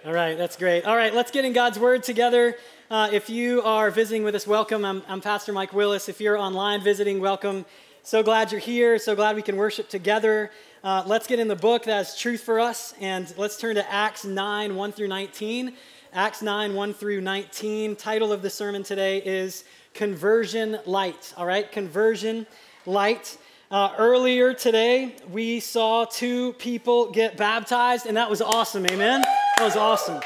All right, that's great. All right, let's get in God's Word together. If you are visiting with us, welcome. I'm Pastor Mike Willis. If you're online visiting, welcome. So glad you're here. So glad we can worship together. Let's get in the book that has truth for us, and let's turn to Acts 9, 1 through 19. Acts 9, 1 through 19. Title of the sermon today is Conversion Light. All right, Conversion Light. Earlier today, we saw two people get baptized, and that was awesome, amen? That was awesome.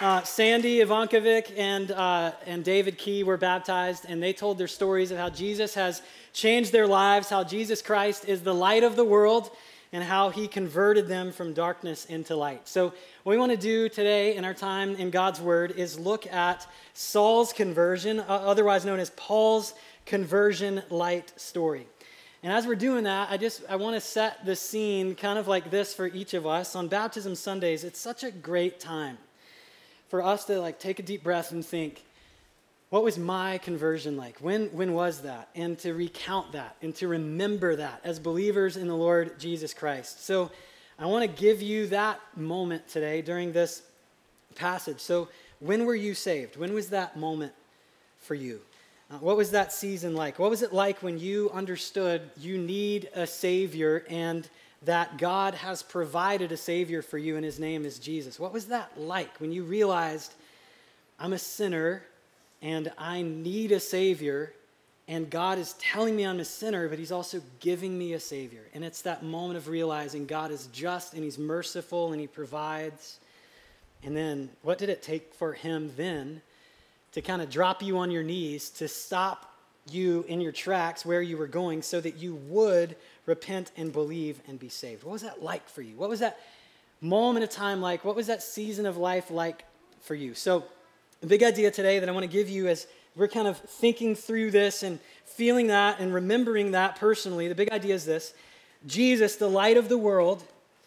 Sandy Ivankovic and David Key were baptized, and they told their stories of how Jesus has changed their lives, how Jesus Christ is the light of the world, and how he converted them from darkness into light. So what we want to do today in our time in God's Word is look at Saul's conversion, otherwise known as Paul's conversion light story. And as we're doing that, I want to set the scene kind of like this for each of us. On Baptism Sundays, it's such a great time for us to take a deep breath and think, what was my conversion like? When was that? And to recount that and to remember that as believers in the Lord Jesus Christ. So I want to give you that moment today during this passage. So when were you saved? When was that moment for you? What was that season like? What was it like when you understood you need a Savior and that God has provided a Savior for you and his name is Jesus? What was that like when you realized I'm a sinner and I need a Savior and God is telling me I'm a sinner, but he's also giving me a Savior? And it's that moment of realizing God is just and he's merciful and he provides. And then what did it take for him then to kind of drop you on your knees, to stop you in your tracks where you were going so that you would repent and believe and be saved? What was that like for you? What was that moment of time like? What was that season of life like for you? So the big idea today that I want to give you as we're kind of thinking through this and feeling that and remembering that personally, the big idea is this: Jesus, the light of the world,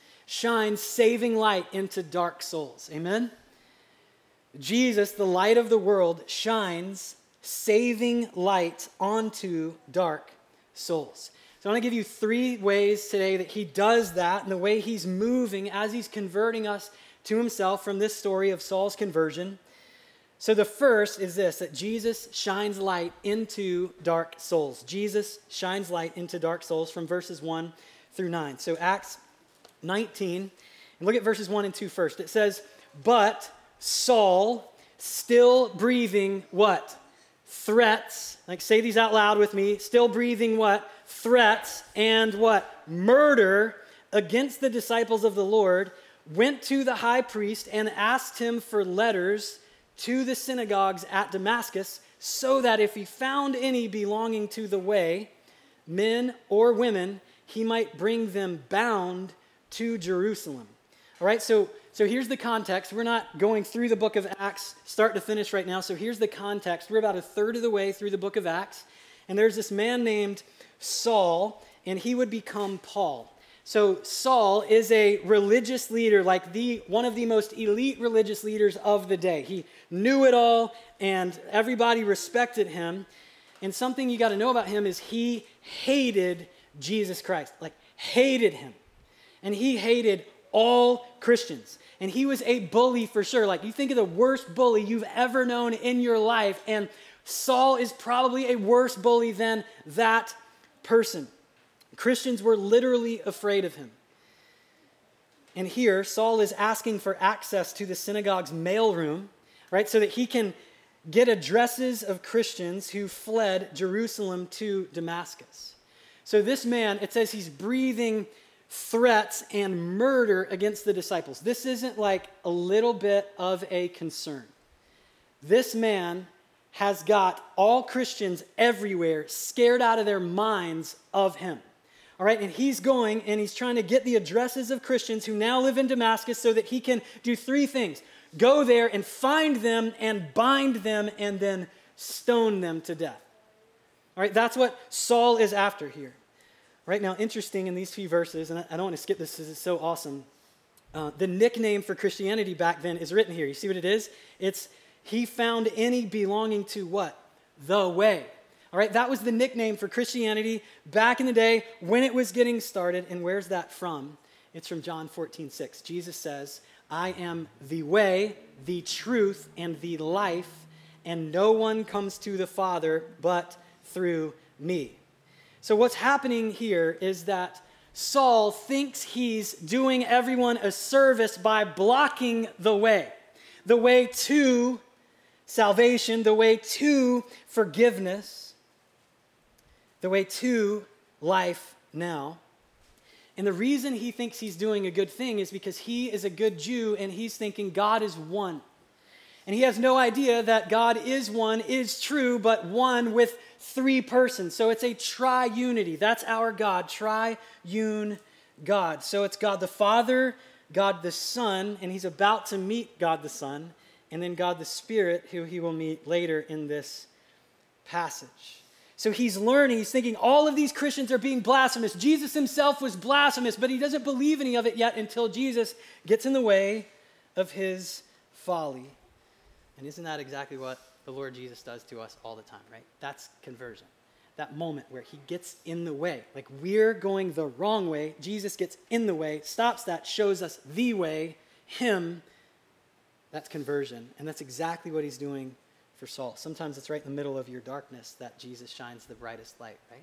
shines saving light into dark souls. Amen? Jesus, the light of the world, shines saving light onto dark souls. So I want to give you 3 ways today that he does that and the way he's moving as he's converting us to himself from this story of Saul's conversion. So the first is this, that Jesus shines light into dark souls. Jesus shines light into dark souls from verses 1 through 9. So Acts 19, and look at verses 1 and 2 first. It says, "But Saul, still breathing what? Threats." Say these out loud with me. Still breathing what? Threats and what? Murder against the disciples of the Lord, went to the high priest and asked him for letters to the synagogues at Damascus, so that if he found any belonging to the way, men or women, he might bring them bound to Jerusalem. All right, so here's the context. We're not going through the book of Acts start to finish right now, so here's the context. We're about a third of the way through the book of Acts, and there's this man named Saul, and he would become Paul. So Saul is a religious leader, one of the most elite religious leaders of the day. He knew it all, and everybody respected him. And something you got to know about him is he hated Jesus Christ, hated him. And he hated all Christians. And he was a bully for sure. You think of the worst bully you've ever known in your life, and Saul is probably a worse bully than that person. Christians were literally afraid of him. And here, Saul is asking for access to the synagogue's mailroom, right, so that he can get addresses of Christians who fled Jerusalem to Damascus. So this man, it says he's breathing threats and murder against the disciples. This isn't a little bit of a concern. This man has got all Christians everywhere scared out of their minds of him. All right, and he's going and he's trying to get the addresses of Christians who now live in Damascus so that he can do 3 things. Go there and find them and bind them and then stone them to death. All right, that's what Saul is after here. Right now, interesting in these few verses, and I don't want to skip this because it's so awesome. The nickname for Christianity back then is written here. You see what it is? It's, he found any belonging to what? The way. All right, that was the nickname for Christianity back in the day when it was getting started. And where's that from? It's from John 14:6. Jesus says, I am the way, the truth, and the life, and no one comes to the Father but through me. So what's happening here is that Saul thinks he's doing everyone a service by blocking the way to salvation, the way to forgiveness, the way to life now. And the reason he thinks he's doing a good thing is because he is a good Jew and he's thinking God is one. And he has no idea that God is one, is true, but one with three persons. So it's a triunity. That's our God, triune God. So it's God the Father, God the Son, and he's about to meet God the Son, and then God the Spirit, who he will meet later in this passage. So he's learning, he's thinking all of these Christians are being blasphemous. Jesus himself was blasphemous, but he doesn't believe any of it yet until Jesus gets in the way of his folly. And isn't that exactly what the Lord Jesus does to us all the time, right? That's conversion. That moment where he gets in the way. Like we're going the wrong way. Jesus gets in the way, stops that, shows us the way, him. That's conversion. And that's exactly what he's doing for Saul. Sometimes it's right in the middle of your darkness that Jesus shines the brightest light, right?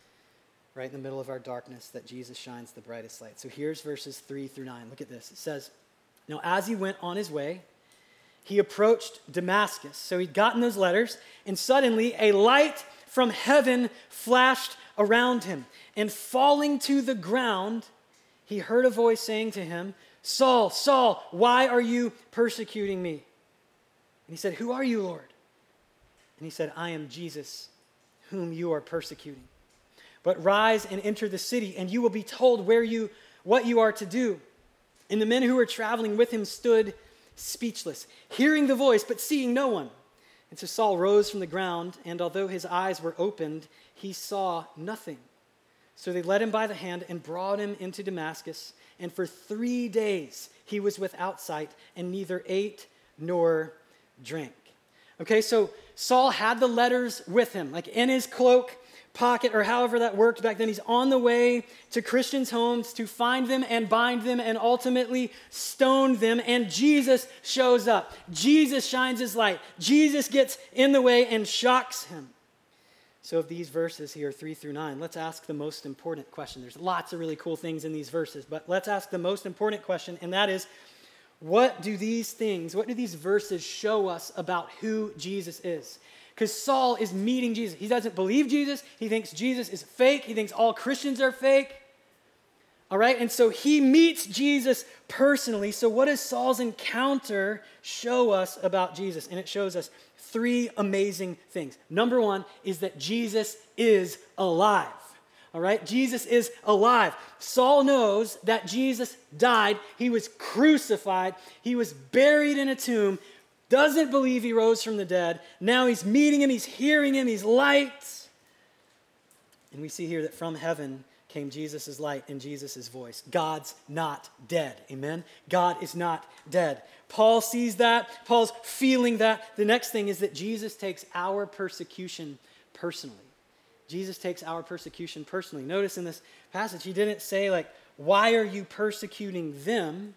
Right in the middle of our darkness that Jesus shines the brightest light. So here's verses 3 through 9. Look at this. It says, "Now as he went on his way, he approached Damascus." So he'd gotten those letters, and suddenly a light from heaven flashed around him. And falling to the ground, he heard a voice saying to him, "Saul, Saul, why are you persecuting me?" And he said, "Who are you, Lord?" And he said, "I am Jesus, whom you are persecuting. But rise and enter the city, and you will be told what you are to do." And the men who were traveling with him stood speechless, hearing the voice, but seeing no one. And so Saul rose from the ground, and although his eyes were opened, he saw nothing. So they led him by the hand and brought him into Damascus. And for 3 days he was without sight, and neither ate nor drank. Okay, so Saul had the letters with him, like in his cloak pocket, or however that worked back then. He's on the way to Christians' homes to find them and bind them and ultimately stone them. And Jesus shows up. Jesus shines his light. Jesus gets in the way and shocks him. So of these verses here, 3 through 9, let's ask the most important question. There's lots of really cool things in these verses, but let's ask the most important question, and that is, what do these verses show us about who Jesus is? Because Saul is meeting Jesus. He doesn't believe Jesus. He thinks Jesus is fake. He thinks all Christians are fake. All right? And so he meets Jesus personally. So what does Saul's encounter show us about Jesus? And it shows us 3 amazing things. Number 1 is that Jesus is alive. All right? Jesus is alive. Saul knows that Jesus died. He was crucified. He was buried in a tomb. Doesn't believe he rose from the dead. Now he's meeting him, he's hearing him, he's light. And we see here that from heaven came Jesus' light and Jesus' voice. God's not dead, amen? God is not dead. Paul sees that, Paul's feeling that. The next thing is that Jesus takes our persecution personally. Jesus takes our persecution personally. Notice in this passage, he didn't say like, why are you persecuting them?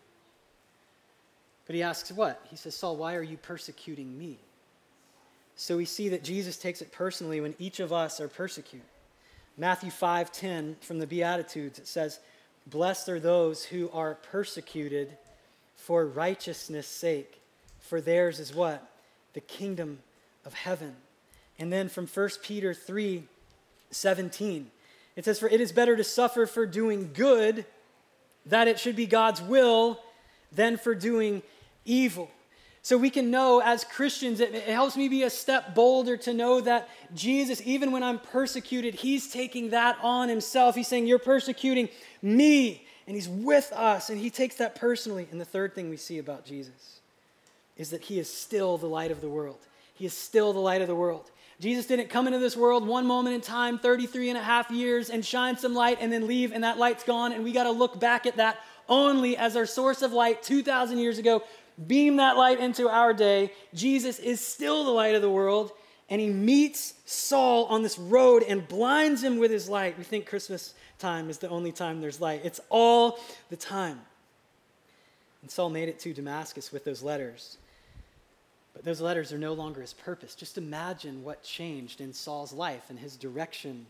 But he asks what? He says, Saul, why are you persecuting me? So we see that Jesus takes it personally when each of us are persecuted. Matthew 5:10 from the Beatitudes, it says, "Blessed are those who are persecuted for righteousness' sake, for theirs is what? The kingdom of heaven." And then from 1 Peter 3:17, it says, "For it is better to suffer for doing good, that it should be God's will, than for doing evil." So we can know as Christians, it helps me be a step bolder to know that Jesus, even when I'm persecuted, he's taking that on himself. He's saying, you're persecuting me, and he's with us, and he takes that personally. And the third thing we see about Jesus is that he is still the light of the world. He is still the light of the world. Jesus didn't come into this world one moment in time, 33 and a half years, and shine some light and then leave, and that light's gone, and we got to look back at that only as our source of light 2,000 years ago. Beam that light into our day. Jesus is still the light of the world, and he meets Saul on this road and blinds him with his light. We think Christmas time is the only time there's light. It's all the time. And Saul made it to Damascus with those letters. But those letters are no longer his purpose. Just imagine what changed in Saul's life and his direction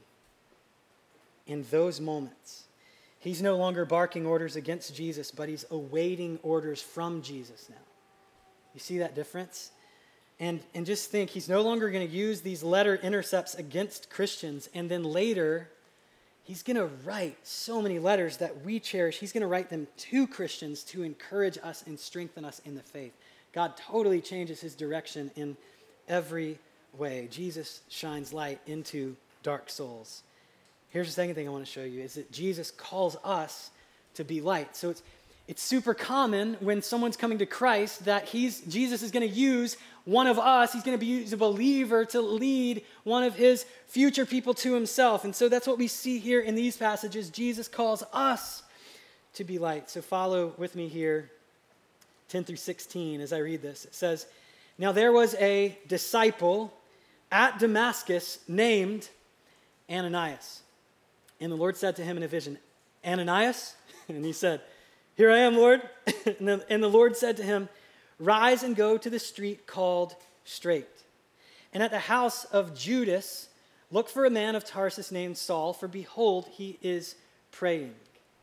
in those moments. He's no longer barking orders against Jesus, but he's awaiting orders from Jesus now. You see that difference? And just think, he's no longer going to use these letter intercepts against Christians, and then later, he's going to write so many letters that we cherish. He's going to write them to Christians to encourage us and strengthen us in the faith. God totally changes his direction in every way. Jesus shines light into dark souls. Here's the second thing I want to show you, is that Jesus calls us to be light. So it's super common when someone's coming to Christ that Jesus is going to use one of us, he's going to use a believer to lead one of his future people to himself. And so that's what we see here in these passages. Jesus calls us to be light. So follow with me here, 10 through 16, as I read this. It says, "Now there was a disciple at Damascus named Ananias. And the Lord said to him in a vision, 'Ananias?' And he said, 'Here I am, Lord.' And the Lord said to him, 'Rise and go to the street called Straight. And at the house of Judas, look for a man of Tarsus named Saul, for behold, he is praying.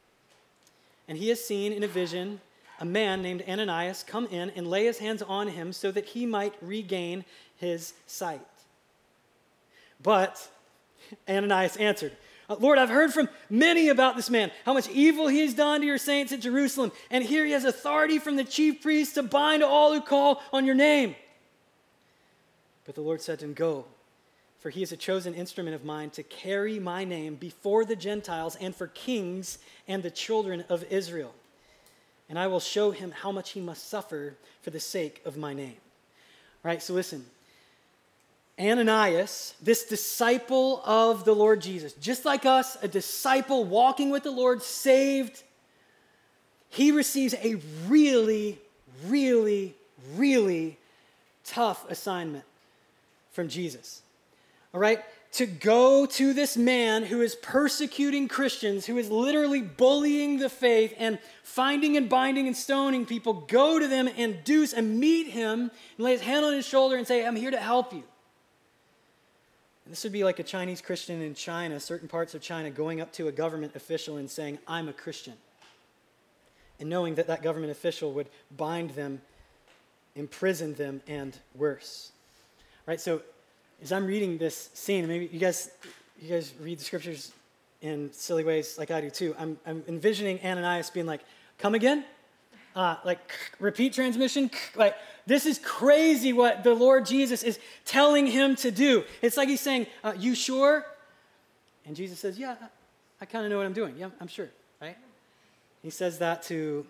And he has seen in a vision a man named Ananias come in and lay his hands on him so that he might regain his sight.' But Ananias answered, 'Lord, I've heard from many about this man, how much evil he has done to your saints at Jerusalem. And here he has authority from the chief priests to bind all who call on your name.' But the Lord said to him, 'Go, for he is a chosen instrument of mine to carry my name before the Gentiles and for kings and the children of Israel. And I will show him how much he must suffer for the sake of my name.'" All right, so listen. Ananias, this disciple of the Lord Jesus, just like us, a disciple walking with the Lord, saved, he receives a really, really, really tough assignment from Jesus. All right? To go to this man who is persecuting Christians, who is literally bullying the faith and finding and binding and stoning people, go to them and meet him and lay his hand on his shoulder and say, "I'm here to help you." This would be like a Chinese Christian in China, certain parts of China, going up to a government official and saying, "I'm a Christian." And knowing that that government official would bind them, imprison them, and worse. All right, so as I'm reading this scene, maybe you guys read the scriptures in silly ways like I do too. I'm envisioning Ananias being like, "Come again?" Like repeat transmission, like this is crazy what the Lord Jesus is telling him to do. It's like he's saying, "You sure?" And Jesus says, "Yeah, I kind of know what I'm doing. Yeah, I'm sure," right? He says that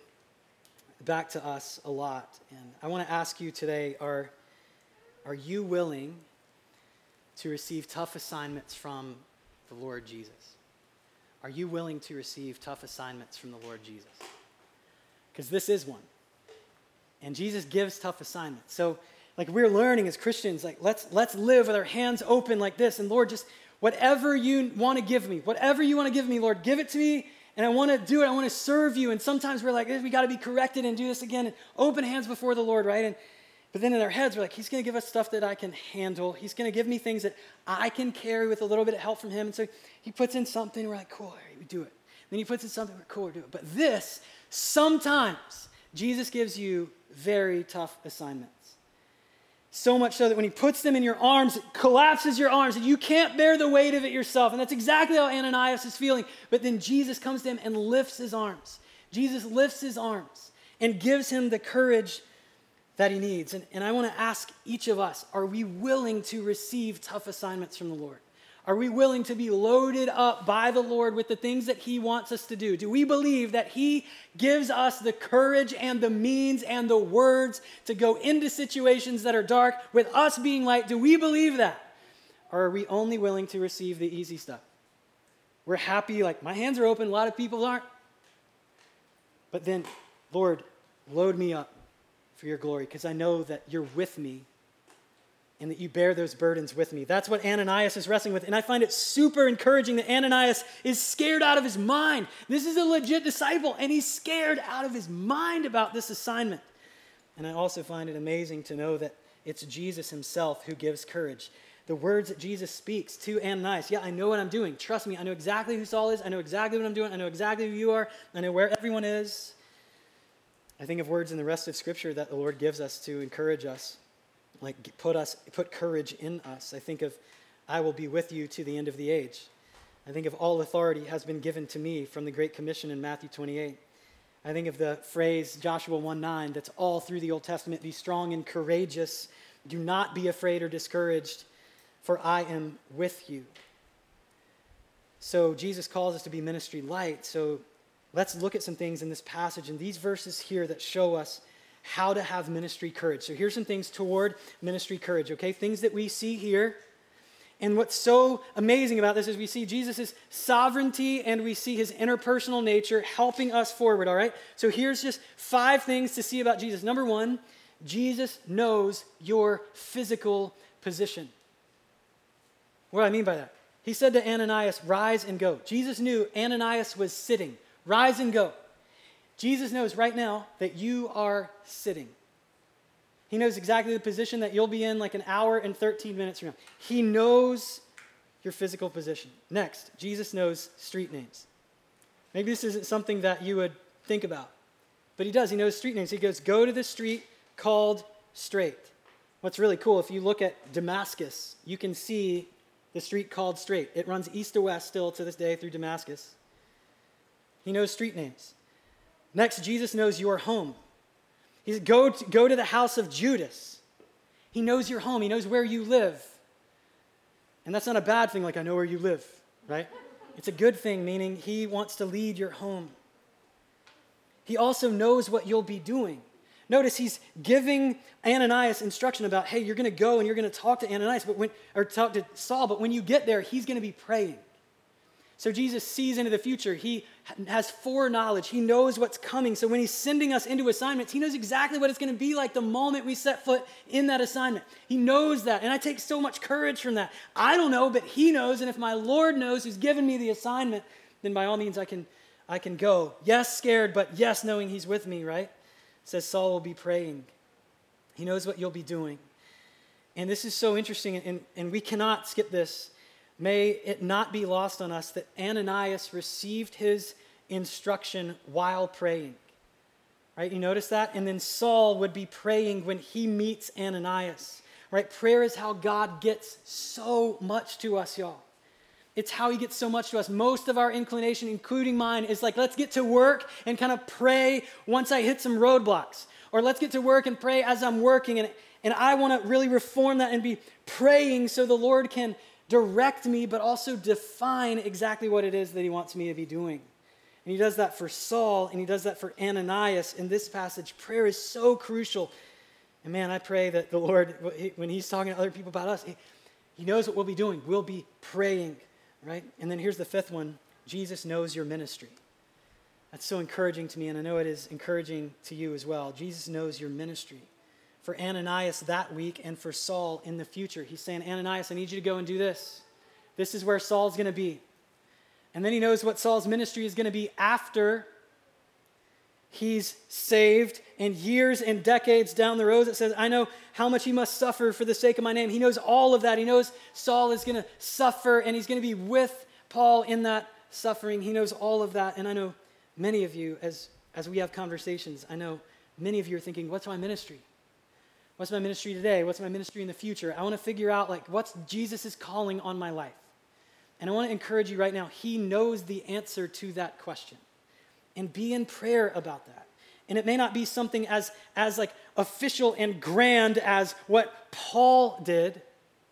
back to us a lot. And I want to ask you today, are you willing to receive tough assignments from the Lord Jesus? Are you willing to receive tough assignments from the Lord Jesus? Because this is one. And Jesus gives tough assignments. So like we're learning as Christians, like let's live with our hands open like this. And Lord, just whatever you want to give me, Lord, give it to me. And I want to do it. I want to serve you. And sometimes we're like, we got to be corrected and do this again. And open hands before the Lord, right? But then in our heads, we're like, he's going to give us stuff that I can handle. He's going to give me things that I can carry with a little bit of help from him. And so he puts in something. We're like, cool, all right, we do it. Then he puts in something. We're cool, we do it. But this, sometimes Jesus gives you very tough assignments. So much so that when he puts them in your arms, it collapses your arms and you can't bear the weight of it yourself. And that's exactly how Ananias is feeling. But then Jesus comes to him and lifts his arms. Jesus lifts his arms and gives him the courage that he needs. And I want to ask each of us, are we willing to receive tough assignments from the Lord? Are we willing to be loaded up by the Lord with the things that he wants us to do? Do we believe that he gives us the courage and the means and the words to go into situations that are dark with us being light? Do we believe that? Or are we only willing to receive the easy stuff? We're happy, like my hands are open, a lot of people aren't. But then, Lord, load me up for your glory because I know that you're with me and that you bear those burdens with me. That's what Ananias is wrestling with. And I find it super encouraging that Ananias is scared out of his mind. This is a legit disciple, and he's scared out of his mind about this assignment. And I also find it amazing to know that It's Jesus himself who gives courage. The words that Jesus speaks to Ananias, yeah, I know what I'm doing. Trust me, I know exactly who Saul is. I know exactly what I'm doing. I know exactly who you are. I know where everyone is. I think of words in the rest of Scripture that the Lord gives us to encourage us, like put courage in us. I think of, I will be with you to the end of the age. I think of all authority has been given to me from the Great Commission in Matthew 28. I think of the phrase Joshua 1:9 that's all through the Old Testament, be strong and courageous. Do not be afraid or discouraged, for I am with you. So Jesus calls us to be ministry light. So let's look at some things in this passage and these verses here that show us how to have ministry courage. So here's some things toward ministry courage, okay? Things that we see here. And what's so amazing about this is we see Jesus' sovereignty and we see his interpersonal nature helping us forward, all right? So here's just 5 things to see about Jesus. Number 1, Jesus knows your physical position. What do I mean by that? He said to Ananias, rise and go. Jesus knew Ananias was sitting. Rise and go. Jesus knows right now that you are sitting. He knows exactly the position that you'll be in like an hour and 13 minutes from now. He knows your physical position. Next, Jesus knows street names. Maybe this isn't something that you would think about, but he does. He knows street names. He goes, go to the street called Straight. What's really cool, if you look at Damascus, you can see the street called Straight. It runs east to west still to this day through Damascus. He knows street names. Next, Jesus knows your home. He said, go to the house of Judas. He knows your home. He knows where you live. And that's not a bad thing, like I know where you live, right? It's a good thing, meaning he wants to lead your home. He also knows what you'll be doing. Notice he's giving Ananias instruction about, hey, you're going to go and you're going to talk to Ananias, or talk to Saul, but when you get there, he's going to be praying. So Jesus sees into the future. He has foreknowledge. He knows what's coming. So when he's sending us into assignments, he knows exactly what it's going to be like the moment we set foot in that assignment. He knows that. And I take so much courage from that. I don't know, but he knows. And if my Lord knows who's given me the assignment, then by all means I can go. Yes, scared, but yes, knowing he's with me, right? It says Saul will be praying. He knows what you'll be doing. And this is so interesting, and we cannot skip this. May it not be lost on us that Ananias received his instruction while praying. Right? You notice that? And then Saul would be praying when he meets Ananias. Right? Prayer is how God gets so much to us, y'all. It's how he gets so much to us. Most of our inclination, including mine, is like, let's get to work and kind of pray once I hit some roadblocks. Or let's get to work and pray as I'm working. And I want to really reform that and be praying so the Lord can direct me, but also define exactly what it is that he wants me to be doing. And he does that for Saul, and he does that for Ananias. In this passage, prayer is so crucial. And man, I pray that the Lord, when he's talking to other people about us, he knows what we'll be doing. We'll be praying, right? And then here's the 5th one. Jesus knows your ministry. That's so encouraging to me, and I know it is encouraging to you as well. Jesus knows your ministry. For Ananias that week and for Saul in the future. He's saying, Ananias, I need you to go and do this. This is where Saul's going to be. And then he knows what Saul's ministry is going to be after he's saved, and years and decades down the road. It says, I know how much he must suffer for the sake of my name. He knows all of that. He knows Saul is going to suffer, and he's going to be with Paul in that suffering. He knows all of that. And I know many of you, as we have conversations, I know many of you are thinking, what's my ministry? What's my ministry today? What's my ministry in the future? I want to figure out what's Jesus' calling on my life. And I want to encourage you right now, he knows the answer to that question. And be in prayer about that. And it may not be something as official and grand as what Paul did,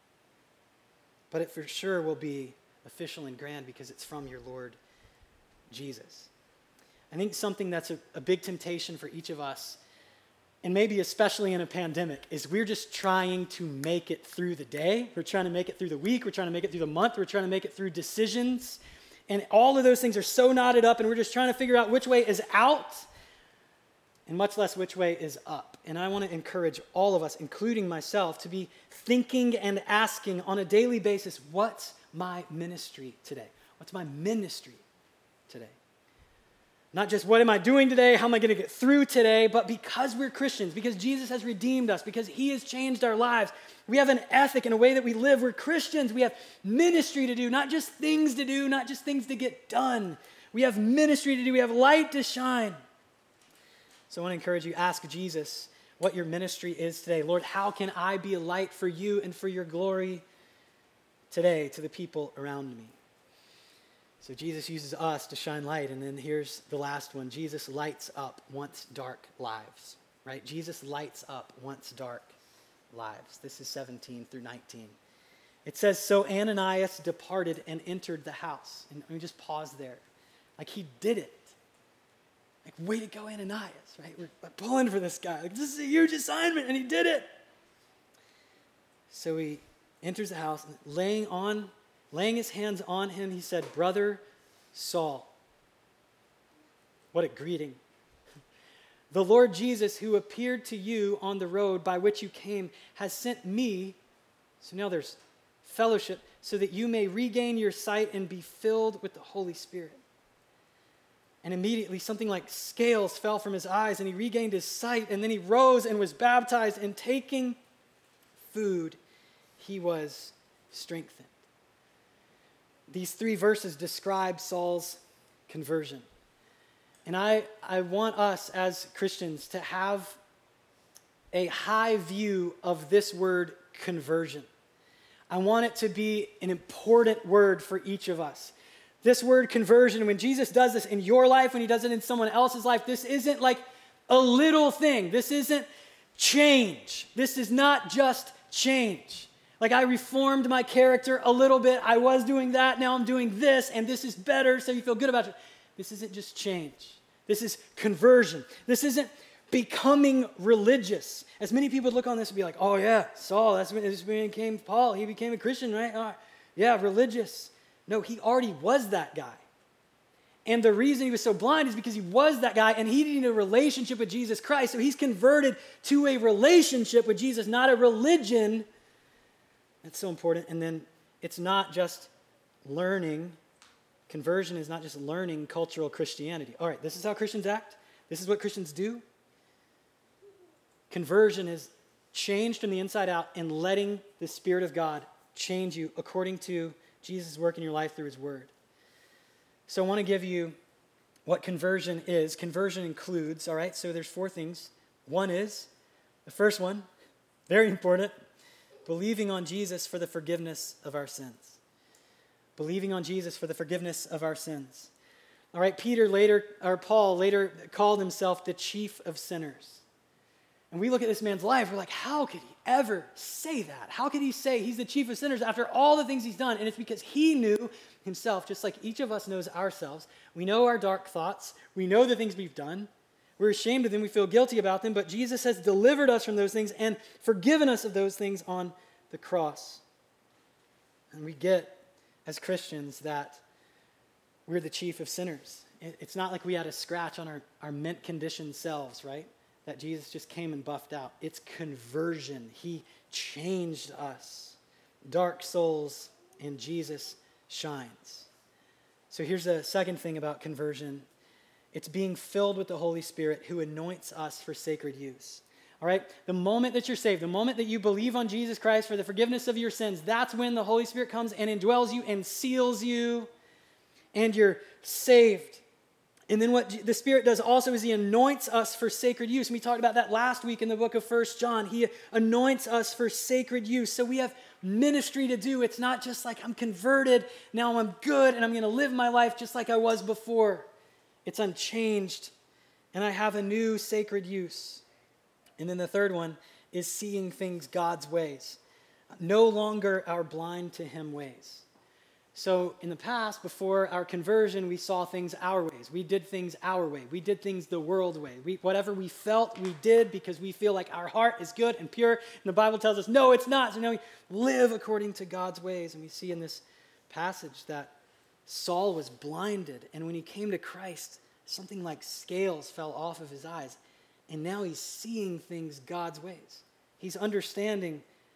but it for sure will be official and grand because it's from your Lord Jesus. I think something that's a big temptation for each of us, and maybe especially in a pandemic, is we're just trying to make it through the day. We're trying to make it through the week. We're trying to make it through the month. We're trying to make it through decisions. And all of those things are so knotted up, and we're just trying to figure out which way is out, and much less which way is up. And I want to encourage all of us, including myself, to be thinking and asking on a daily basis, what's my ministry today? What's my ministry today? Not just what am I doing today, how am I going to get through today, but because we're Christians, because Jesus has redeemed us, because he has changed our lives, we have an ethic and a way that we live. We're Christians. We have ministry to do, not just things to do, not just things to get done. We have ministry to do. We have light to shine. So I want to encourage you, ask Jesus what your ministry is today. Lord, how can I be a light for you and for your glory today to the people around me? So Jesus uses us to shine light. And then here's the last one. Jesus lights up once dark lives, right? Jesus lights up once dark lives. This is 17 through 19. It says, so Ananias departed and entered the house. And let me just pause there. Like he did it. Like, way to go, Ananias, right? We're pulling for this guy. Like, this is a huge assignment, and he did it. So he enters the house, and laying his hands on him, he said, Brother Saul. What a greeting. The Lord Jesus, who appeared to you on the road by which you came, has sent me, so now there's fellowship, so that you may regain your sight and be filled with the Holy Spirit. And immediately something like scales fell from his eyes, and he regained his sight, and then he rose and was baptized, and taking food, he was strengthened. These 3 verses describe Saul's conversion. And I want us as Christians to have a high view of this word conversion. I want it to be an important word for each of us. This word conversion, when Jesus does this in your life, when he does it in someone else's life, this isn't like a little thing. This isn't change. This is not just change. Like I reformed my character a little bit. I was doing that. Now I'm doing this, and this is better, so you feel good about it. This isn't just change. This is conversion. This isn't becoming religious. As many people would look on this and be like, oh yeah, Saul, that's when he became Paul. He became a Christian, right? Yeah, religious. No, he already was that guy. And the reason he was so blind is because he was that guy and he needed a relationship with Jesus Christ. So he's converted to a relationship with Jesus, not a religion. That's so important. And then it's not just learning. Conversion is not just learning cultural Christianity. All right, this is how Christians act. This is what Christians do. Conversion is changed from the inside out and letting the Spirit of God change you according to Jesus' work in your life through his word. So I want to give you what conversion is. Conversion includes, all right, so there's 4 things. One is, the first one, very important, believing on Jesus for the forgiveness of our sins. Believing on Jesus for the forgiveness of our sins. All right, Paul later called himself the chief of sinners. And we look at this man's life, we're like, how could he ever say that? How could he say he's the chief of sinners after all the things he's done? And it's because he knew himself, just like each of us knows ourselves. We know our dark thoughts. We know the things we've done. We're ashamed of them. We feel guilty about them. But Jesus has delivered us from those things and forgiven us of those things on the cross. And we get, as Christians, that we're the chief of sinners. It's not like we had a scratch on our mint-conditioned selves, right? That Jesus just came and buffed out. It's conversion. He changed us. Dark souls, and Jesus shines. So here's the second thing about conversion. It's being filled with the Holy Spirit who anoints us for sacred use. All right? The moment that you're saved, the moment that you believe on Jesus Christ for the forgiveness of your sins, that's when the Holy Spirit comes and indwells you and seals you, and you're saved. And then what the Spirit does also is he anoints us for sacred use. And we talked about that last week in the book of 1 John. He anoints us for sacred use. So we have ministry to do. It's not just like I'm converted, now I'm good, and I'm going to live my life just like I was before. It's unchanged, and I have a new sacred use. And then the third one is seeing things God's ways. No longer our blind to him ways. So in the past, before our conversion, we saw things our ways. We did things our way. We did things the world way. Whatever we felt, we did because we feel like our heart is good and pure. And the Bible tells us, no, it's not. So now we live according to God's ways. And we see in this passage that Saul was blinded. And when he came to Christ, something like scales fell off of his eyes. And now he's seeing things God's ways. He's understanding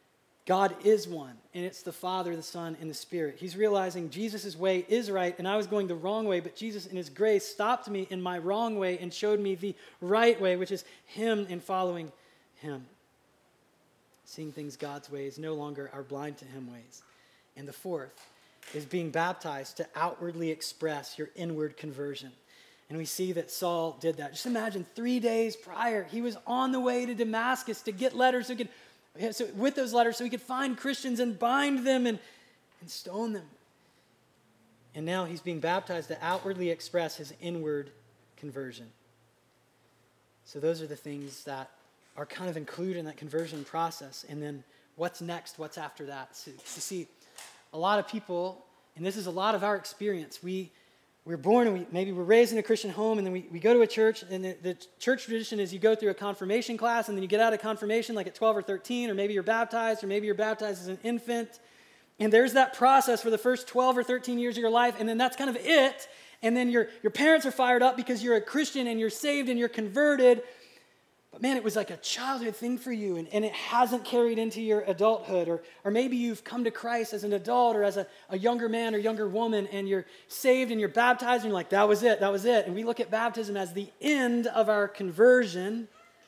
God is one, and it's the Father, the Son, and the Spirit. He's realizing Jesus' way is right, and I was going the wrong way, but Jesus in his grace stopped me in my wrong way and showed me the right way, which is him and following him. Seeing things God's ways, no longer our blind to him ways. And the fourth is being baptized to outwardly express your inward conversion. And we see that Saul did that. Just imagine 3 days prior, he was on the way to Damascus to get letters with those letters so he could find Christians and bind them and stone them. And now he's being baptized to outwardly express his inward conversion. So those are the things that are kind of included in that conversion process. And then what's next? What's after that? So see, a lot of people, and this is a lot of our experience, we're born and maybe we're raised in a Christian home, and then we go to a church, and the church tradition is you go through a confirmation class, and then you get out of confirmation like at 12 or 13, or maybe you're baptized as an infant. And there's that process for the first 12 or 13 years of your life, and then that's kind of it. And then your parents are fired up because you're a Christian and you're saved and you're converted. But man, it was like a childhood thing for you, and it hasn't carried into your adulthood. Or maybe you've come to Christ as an adult or as a younger man or younger woman, and you're saved and you're baptized, and you're like, that was it. And we look at baptism as the end of our conversion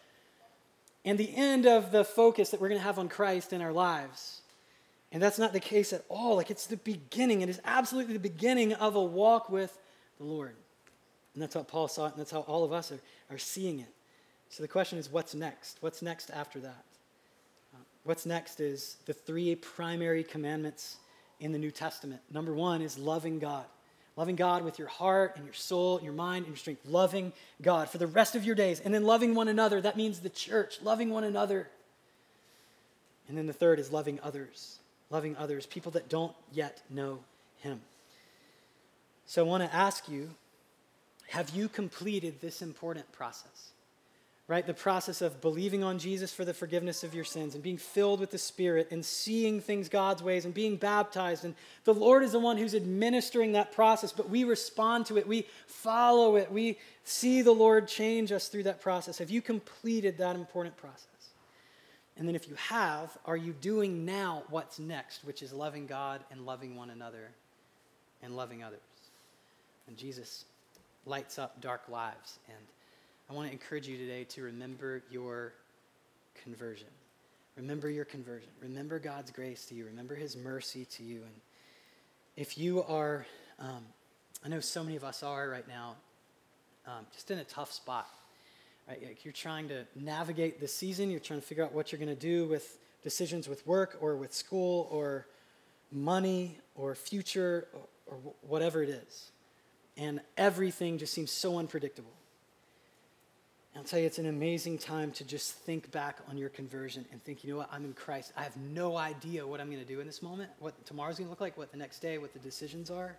and the end of the focus that we're going to have on Christ in our lives. And that's not the case at all. Like, it's the beginning. It is absolutely the beginning of a walk with the Lord. And that's how Paul saw it, and that's how all of us are seeing it. So the question is, what's next? What's next after that? What's next is the 3 primary commandments in the New Testament. Number 1 is loving God. Loving God with your heart and your soul and your mind and your strength. Loving God for the rest of your days. And then loving one another. That means the church. Loving one another. And then the third is loving others. Loving others. People that don't yet know him. So I want to ask you, have you completed this important process? Right? The process of believing on Jesus for the forgiveness of your sins and being filled with the Spirit and seeing things God's ways and being baptized. And the Lord is the one who's administering that process, but we respond to it. We follow it. We see the Lord change us through that process. Have you completed that important process? And then if you have, are you doing now what's next, which is loving God and loving one another and loving others? And Jesus lights up dark lives, and I want to encourage you today to remember your conversion. Remember your conversion. Remember God's grace to you. Remember his mercy to you. And if you are, I know so many of us are right now, just in a tough spot. Right? Like, you're trying to navigate the season. You're trying to figure out what you're going to do with decisions with work or with school or money or future or whatever it is. And everything just seems so unpredictable. I'll tell you, it's an amazing time to just think back on your conversion and think, you know what, I'm in Christ. I have no idea what I'm going to do in this moment, what tomorrow's going to look like, what the next day, what the decisions are.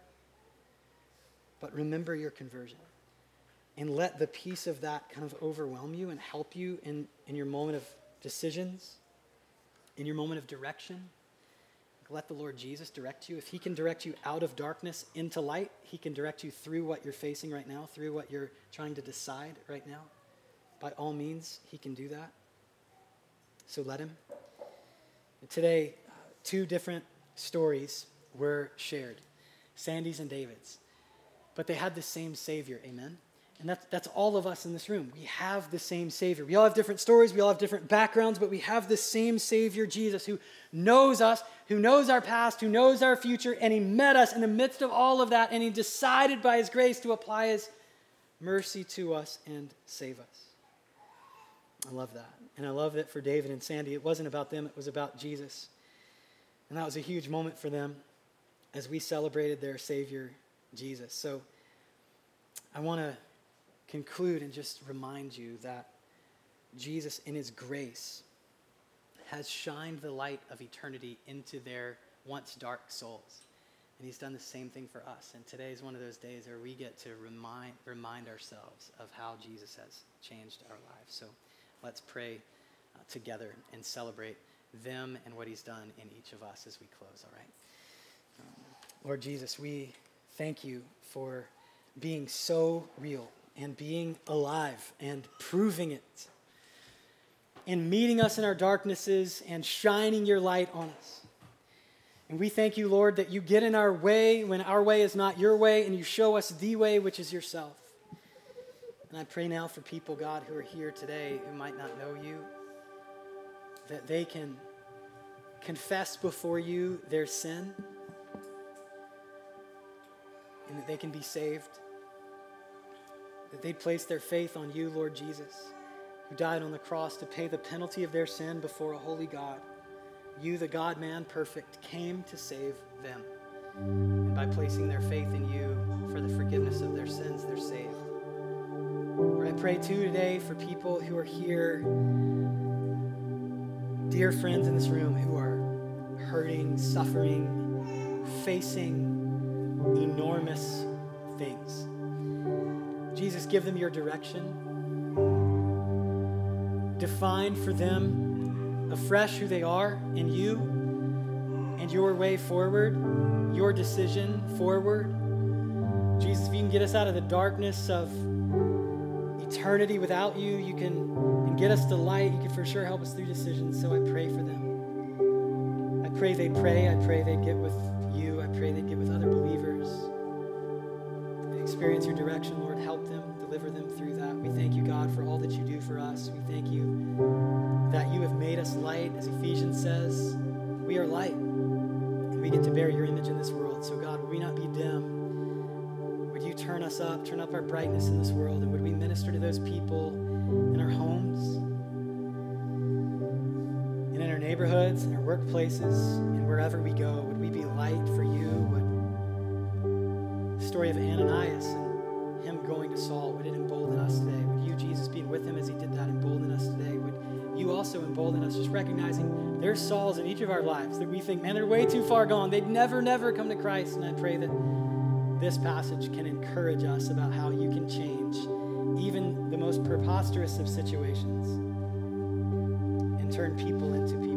But remember your conversion. And let the peace of that kind of overwhelm you and help you in your moment of decisions, in your moment of direction. Let the Lord Jesus direct you. If he can direct you out of darkness into light, he can direct you through what you're facing right now, through what you're trying to decide right now. By all means, he can do that. So let him. Today, 2 different stories were shared, Sandy's and David's. But they had the same Savior, amen? And that's all of us in this room. We have the same Savior. We all have different stories, we all have different backgrounds, but we have the same Savior, Jesus, who knows us, who knows our past, who knows our future, and he met us in the midst of all of that, and he decided by his grace to apply his mercy to us and save us. I love that. And I love that for David and Sandy, it wasn't about them, it was about Jesus. And that was a huge moment for them as we celebrated their Savior, Jesus. So I want to conclude and just remind you that Jesus, in his grace, has shined the light of eternity into their once dark souls. And he's done the same thing for us. And today is one of those days where we get to remind ourselves of how Jesus has changed our lives. So let's pray together and celebrate them and what he's done in each of us as we close, all right? Lord Jesus, we thank you for being so real and being alive and proving it. and meeting us in our darknesses and shining your light on us. And we thank you, Lord, that you get in our way when our way is not your way, and you show us the way, which is yourself. And I pray now for people, God, who are here today who might not know you, that they can confess before you their sin, and that they can be saved, that they'd place their faith on you, Lord Jesus, who died on the cross to pay the penalty of their sin before a holy God. You, the God-man perfect, came to save them. And by placing their faith in you for the forgiveness of their sins, they're saved. Lord, I pray too today for people who are here, dear friends in this room who are hurting, suffering, facing enormous things. Jesus, give them your direction. Define for them afresh who they are in you and your way forward, your decision forward. Jesus, if you can get us out of the darkness of eternity without you, you can and get us to light. You can for sure help us through decisions. So I pray for them. I pray they pray. I pray they get with you. I pray they get with other believers and experience your direction. Lord, help them, deliver them through that. We thank you, God, for all that you do for us. We thank you that you have made us light. As Ephesians says, we are light, and we get to bear your image in this world. So God, would we not be dim? Would you turn us up, turn up our brightness in this world, and would we minister to those people in our homes, and in our neighborhoods, in our workplaces, and wherever we go? Would we be light for you? Would the story of Ananias and him going to Saul, would it embolden us today? Would you, Jesus, being with him as he did that, embolden us today? Would you also embolden us, just recognizing there's Sauls in each of our lives that we think, man, they're way too far gone. They'd never come to Christ. And I pray that this passage can encourage us about how you can change even the most preposterous of situations and turn people into people